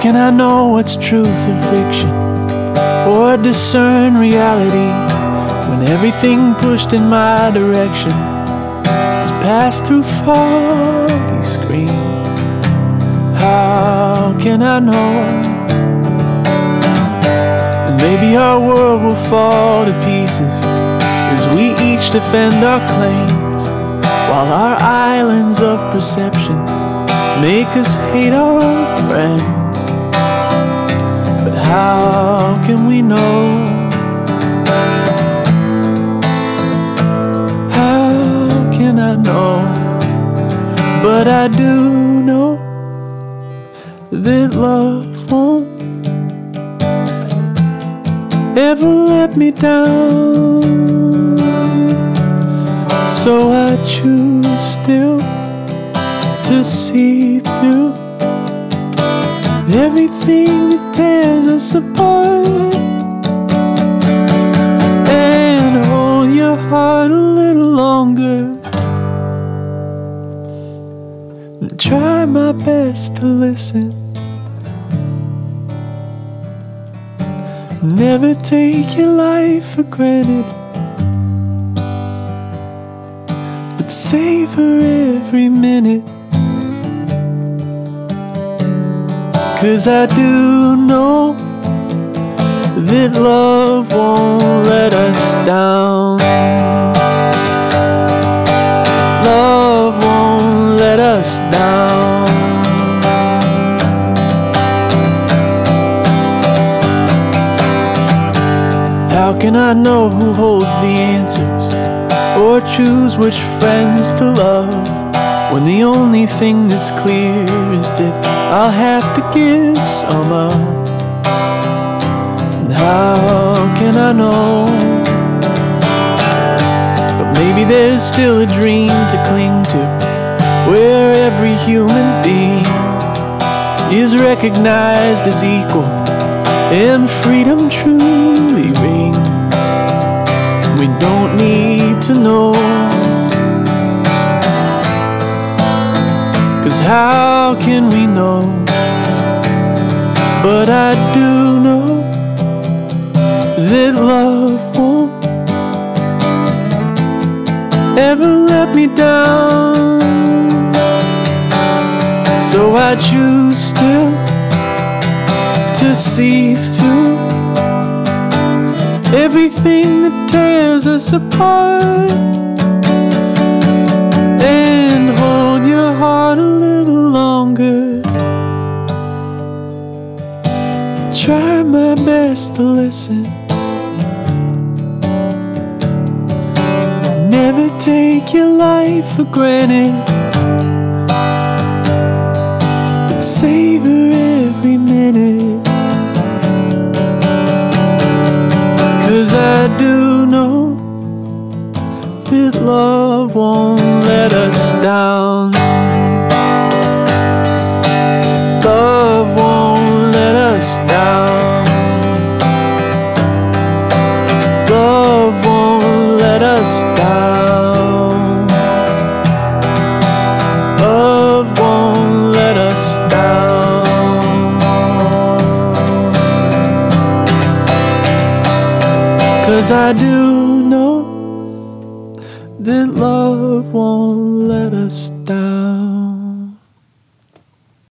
can I know what's truth or fiction, or discern reality when everything pushed in my direction is passed through foggy screens? How can I know? And maybe our world will fall to pieces as we each defend our claims, while our islands of perception make us hate our own friends. But how can we know? How can I know? But I do know that love won't ever let me down. So I choose still to see through everything that tears us apart, and hold your heart a little longer, and try my best to listen. Never take your life for granted, but savor every minute. 'Cause I do know that love won't let us down. Love won't let us down. How can I know who holds the answers, or choose which friends to love, when the only thing that's clear is that I'll have to give some up? And how can I know? But maybe there's still a dream to cling to, where every human being is recognized as equal, and freedom truly rings. We don't need to know, 'cause how can we know? But I do know that love won't ever let me down. So I choose still to see through everything that tears us apart, and hold your heart a little longer. Try my best to listen. Never take your life for granted, but savor every minute. 'Cause I do know that love won't let us down. Love won't let us down. Love won't let us down. Love won't let us down. 'Cause I do know that love won't let us down.